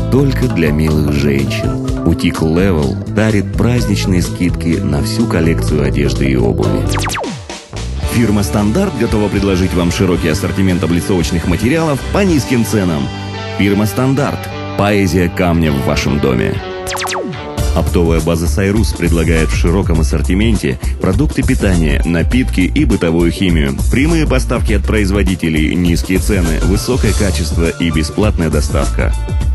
только для милых женщин. Бутик Level дарит праздничные скидки на всю коллекцию одежды и обуви. Фирма «Стандарт» готова предложить вам широкий ассортимент облицовочных материалов по низким ценам. Фирма «Стандарт» – поэзия камня в вашем доме. Оптовая база «Сайрус» предлагает в широком ассортименте продукты питания, напитки и бытовую химию. Прямые поставки от производителей, низкие цены, высокое качество и бесплатная доставка.